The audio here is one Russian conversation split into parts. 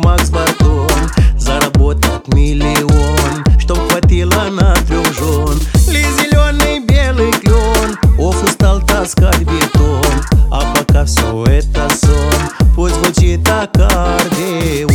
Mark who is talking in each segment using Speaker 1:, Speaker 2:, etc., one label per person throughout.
Speaker 1: Макс Бартон, заработать миллион, чтоб хватило на 3 жен. Ли зеленый белый клен, ох, устал таскать бетон. А пока все это сон, пусть звучит аккордеон.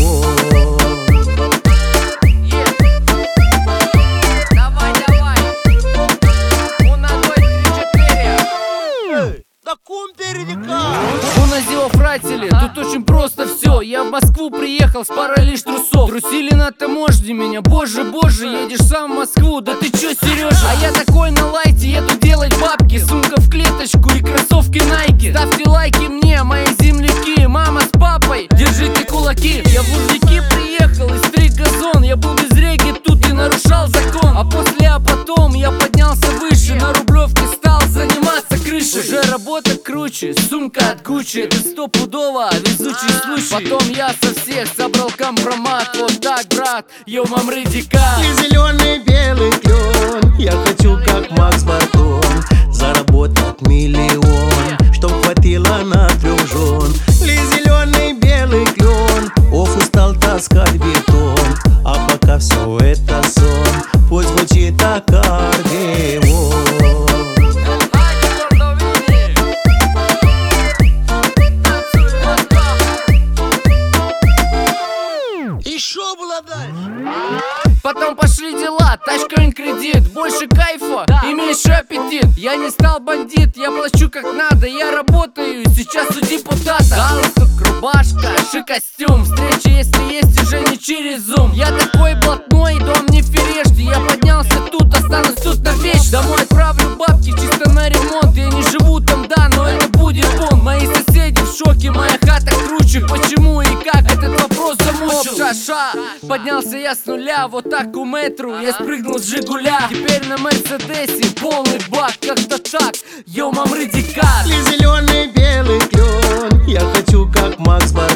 Speaker 2: Фратели, тут очень просто все. Я в Москву приехал с парой лишь трусов. Трусили на таможне меня, боже, боже. Едешь сам в Москву, да ты чё, Сережа? А я такой на лайте, еду делать бабки. Сумка в клеточку и кроссовки Nike. Ставьте лайки мне, мои земляки. Мама с папой, держите кулаки. Я в Лужники приехал и стриг газон. Я был без реги тут и нарушал закон. А потом я поднялся выше. На Рублевке стал заниматься крышей. Уже работа круче, сумка от Гуччи. Это стопудово везучий случай. Потом я со всех собрал компромат. Вот так, брат, йо, мамридика.
Speaker 1: Ли зеленый белый клен, я хочу как Макс Бартон, заработать миллион, чтоб хватило на 3 жен. Ли зеленый белый клен, ох, устал таскать бетон. А пока все это сон, пусть звучит аккордеон.
Speaker 2: Потом пошли дела, тачка in кредит. Больше кайфа и меньше аппетит. Я не стал бандит, я плачу как надо. Я работаю сейчас у депутата. Галстук, рубашка, костюм. Встреча, если есть, уже не через зум. Я такой блатной, дом не ферешки. Я поднялся тут, останусь тут навечно. Домой отправлю бабки чисто на ремонт. Я не живу там, да, но это будет бунт. Мои соседи в шоке, моя хата круче. Почему и как, этот вопрос замучил. Ша-ша, поднялся я с нуля, вот так у метро я спрыгнул с Жигуля. Теперь на Мерседесе полный бак, как-то так, йо, мамридика.
Speaker 1: Ли зеленый белый клен, я хочу как Макс Бартон,